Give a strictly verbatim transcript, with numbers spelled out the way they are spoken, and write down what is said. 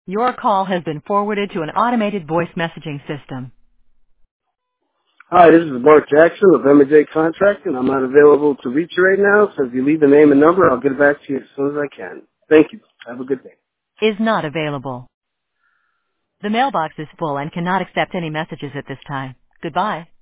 Your call has been forwarded to an automated voice messaging system. Hi, this is Mark Jackson of M and J Contracting. I'm not available to reach you right now, so if you leave a name and number, I'll get back to you as soon as I can. Thank you. Have a good day. Is not available. The mailbox is full and cannot accept any messages at this time. Goodbye.